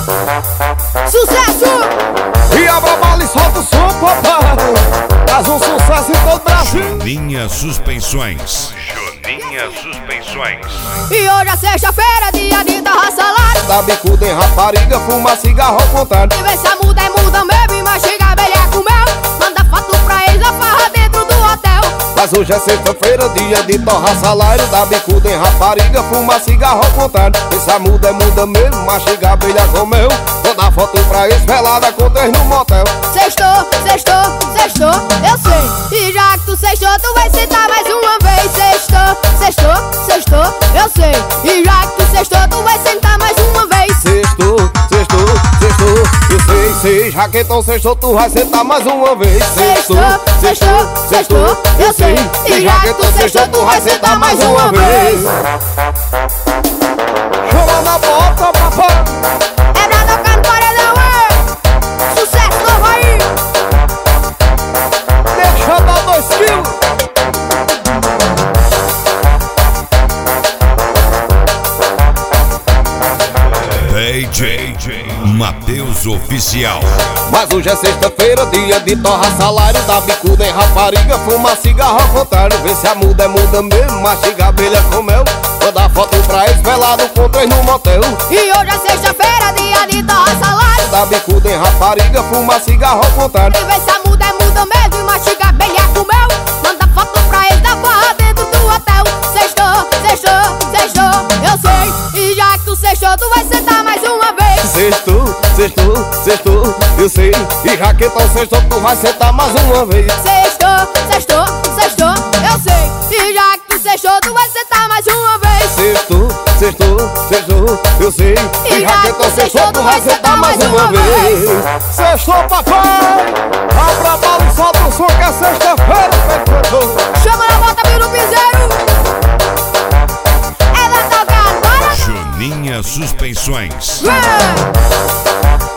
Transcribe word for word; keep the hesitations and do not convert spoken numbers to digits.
Sucesso! E abra a bala e solta o som, papai. Faz um sucesso em todo o Brasil. Joninha Suspensões. Joninha Suspensões. E hoje é sexta-feira, dia de torrar salário. Dá bicuda em rapariga, fuma cigarro ao contrário. E vê se a muda é muda mesmo e mastiga abelha com mel. Manda foto pra eles da farra dentro do hotel. Mas hoje é sexta-feira, dia de torrar salário. Dá bicuda em rapariga, fuma cigarro ao contrário. Essa muda é muda mesmo, mastiga abelha com mel. Manda foto pra eles, velada com três no motel. Sextou, sextou, sextou, eu sei. E já que tu sextou, tu vai sentar mais uma vez. Sextou, sextou, sextou, eu sei. E já que tu sextou, tu vai sentar mais uma vez. Sextou, sextou, sextou, eu sei, sei. Já que então sextou, tu vai sentar mais uma vez. Sextou, sextou, sextou, eu sei. E já que tu sextou, tu vai sentar mais uma vez. Chama na bota, papai. É pra tocar no paredão, é. Sucesso novo aí. Deixa eu dar dois quilos. D J Matheus Oficial. Mas hoje é sexta-feira, dia de torrar salário. Dá bicuda em rapariga, fuma cigarro ao contrário. Vê se a muda é muda mesmo, mastiga abelha com mel. Manda foto pra eles, velado com três no motel. E hoje é sexta-feira, dia de torrar salário. Dá bicuda em rapariga, fuma cigarro ao contrário. E vê se a muda é muda mesmo e mastiga abelha com mel. Manda foto pra eles da farra dentro do hotel. Sextou, sextou, sextou, eu sei. E já que tu sextou, tu vai sentar mais uma vez. Sextou, sextou, sextou, eu sei. E já que então sextou, tu vai sentar mais uma vez. Sextou, sextou, sextou, eu sei. E já que tu sextou, tu vai sentar mais uma vez. Sextou, sextou, sextou, eu sei. E já que então sextou, tu vai sentar mais uma vez. Sextou, papai. Abra a bala e solta o som que é sexta-feira, feito. Chama na bota, viu no piseiro. Ela toca agora. Joninha Suspensões. Vem!